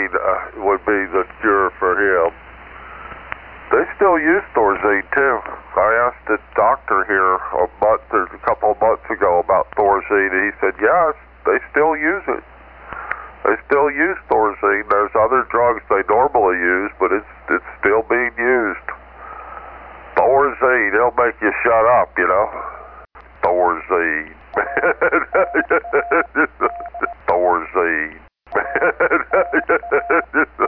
would be the cure for him. They still use Thorazine too. I asked the doctor here a couple of months ago about Thorazine, and he said, yes, they still use it. They still use Thorazine. There's other drugs they normally use, but it's still being used. Thorazine, it'll make you shut up, you know. Thorazine. Thorazine.